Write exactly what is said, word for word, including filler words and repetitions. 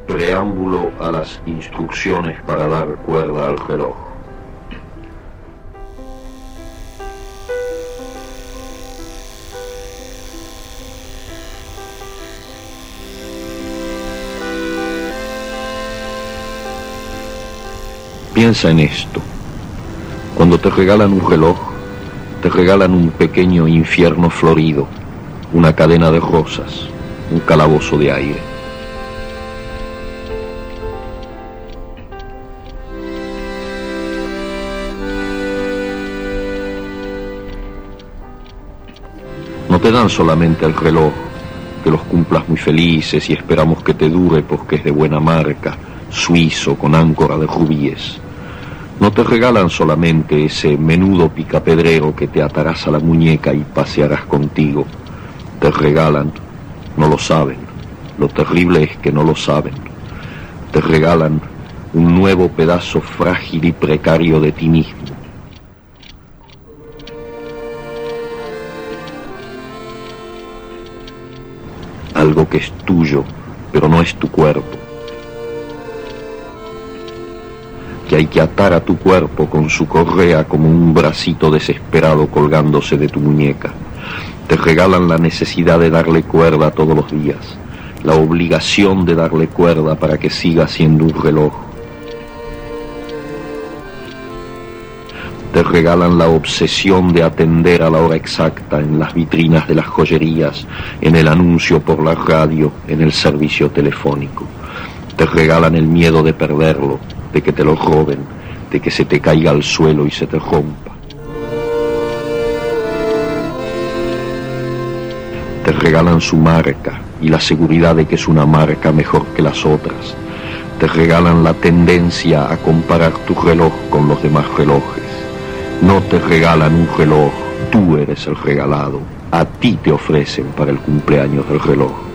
Preámbulo a las instrucciones para dar cuerda al reloj. Piensa en esto. Cuando te regalan un reloj, te regalan un pequeño infierno florido, una cadena de rosas, un calabozo de aire. No te dan solamente el reloj, que los cumplas muy felices y esperamos que te dure porque es de buena marca, suizo con áncora de rubíes. No te regalan solamente ese menudo picapedrero que te atarás a la muñeca y pasearás contigo. Te regalan, no lo saben, lo terrible es que no lo saben, te regalan un nuevo pedazo frágil y precario de ti mismo. Algo que es tuyo, pero no es tu cuerpo. Que hay que atar a tu cuerpo con su correa como un bracito desesperado colgándose de tu muñeca. Te regalan la necesidad de darle cuerda todos los días, la obligación de darle cuerda para que siga siendo un reloj. Te regalan la obsesión de atender a la hora exacta en las vitrinas de las joyerías, en el anuncio por la radio, en el servicio telefónico. Te regalan el miedo de perderlo, de que te lo roben, de que se te caiga al suelo y se te rompa. Te regalan su marca y la seguridad de que es una marca mejor que las otras. Te regalan la tendencia a comparar tu reloj con los demás relojes. No te regalan un reloj, tú eres el regalado. A ti te ofrecen para el cumpleaños del reloj.